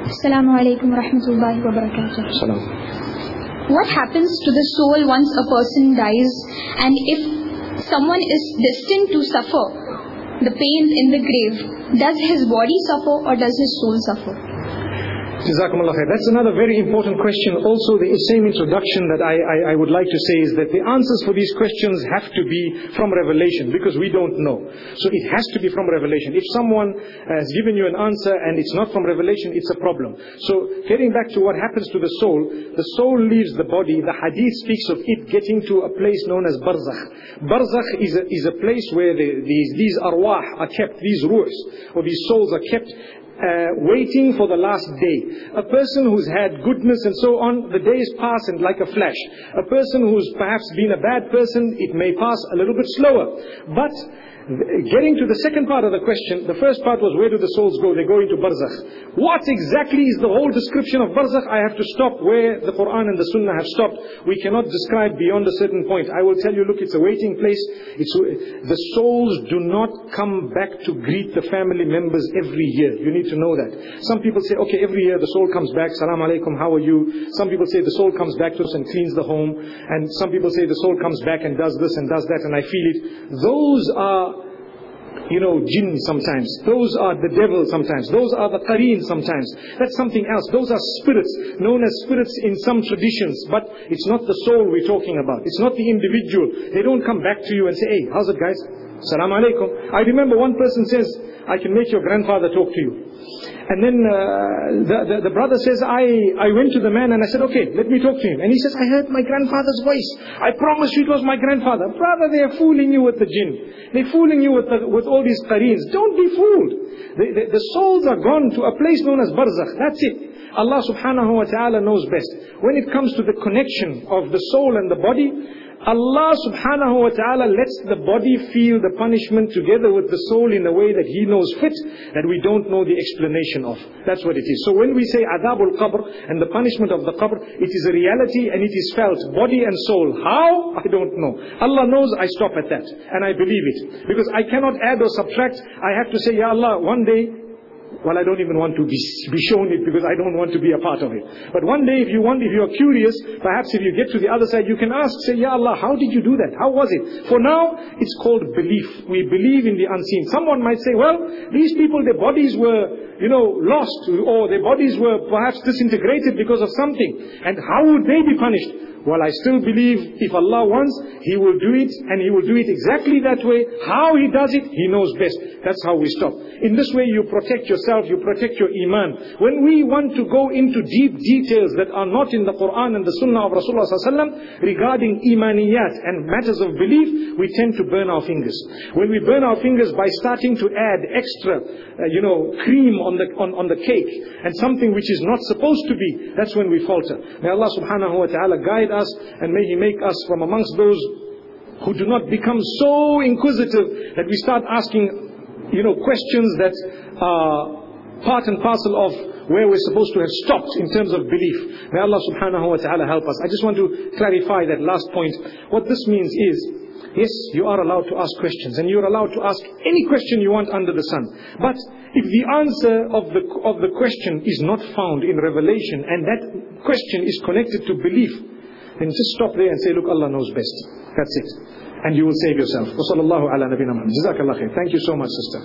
Assalamu alaikum wa rahmatullahi wa barakatuh. Salam. What happens to the soul once a person dies, and if someone is destined to suffer the pains in the grave, does his body suffer or does his soul suffer? Jazakumullah khair. That's another very important question. Also, the same introduction that I would like to say is that the answers for these questions have to be from Revelation, because we don't know. So it has to be from Revelation. If someone has given you an answer and it's not from Revelation, it's a problem. So getting back to what happens to the soul leaves the body. The hadith speaks of it getting to a place known as barzakh. Barzakh is a place where these arwah are kept, these ruhs, or these souls are kept, waiting for the last day. A person who's had goodness and so on, the days pass and like a flash. A person who's perhaps been a bad person, it may pass a little bit slower. But getting to the second part of the question, the first part was, where do the souls go? They go into barzakh. What exactly is the whole description of barzakh? I have to stop where the Quran and the Sunnah have stopped. We cannot describe beyond a certain point. I will tell you, look, it's a waiting place. The souls do not come back to greet the family members every year. You need to know that. Some people say, okay, every year the soul comes back, salam alaikum, how are you? Some people say the soul comes back to us and cleans the home. And some people say the soul comes back and does this and does that and I feel it. Those are, jinn sometimes. Those are the devil sometimes. Those are the qareen sometimes. That's something else. Those are spirits, known as spirits in some traditions. But it's not the soul we're talking about. It's not the individual. They don't come back to you and say, hey, how's it guys? Salam alaikum. I remember one person says, I can make your grandfather talk to you. And then the brother says, I went to the man and I said, okay, let me talk to him. And he says, I heard my grandfather's voice. I promise you it was my grandfather. Brother, they are fooling you with the jinn. They're fooling you with all these qareens. Don't be fooled. The souls are gone to a place known as barzakh. That's it. Allah subhanahu wa ta'ala knows best. When it comes to the connection of the soul and the body, Allah subhanahu wa ta'ala lets the body feel the punishment together with the soul in a way that He knows fit, that we don't know the explanation of. That's what it is. So when we say adabul qabr and the punishment of the qabr, it is a reality and it is felt, body and soul. How? I don't know. Allah knows. I stop at that and I believe it. Because I cannot add or subtract. I have to say, Ya Allah, one day, well, I don't even want to be shown it because I don't want to be a part of it. But one day if you are curious, perhaps if you get to the other side, you can ask, say, Ya Allah, how did you do that? How was it? For now, it's called belief. We believe in the unseen. Someone might say, well, these people, their bodies were, lost, or their bodies were perhaps disintegrated because of something. And how would they be punished? Well, I still believe if Allah wants, He will do it, and He will do it exactly that way. How He does it, He knows best. That's how we stop. In this way, you protect yourself, you protect your iman. When we want to go into deep details that are not in the Quran and the Sunnah of Rasulullah ﷺ regarding imaniyat and matters of belief, we tend to burn our fingers. When we burn our fingers by starting to add extra, cream on the cake, and something which is not supposed to be, that's when we falter. May Allah subhanahu wa ta'ala guide us, and may He make us from amongst those who do not become so inquisitive that we start asking questions that are part and parcel of where we're supposed to have stopped in terms of belief. May Allah subhanahu wa ta'ala help us. I just want to clarify that last point. What this means is, yes, you are allowed to ask questions, and you're allowed to ask any question you want under the sun. But if the answer of the question is not found in Revelation, and that question is connected to belief, then just stop there and say, look, Allah knows best. That's it. And you will save yourself. Wa sallallahu ala nabina Muhammad. Jazakallah khair. Thank you so much, sister.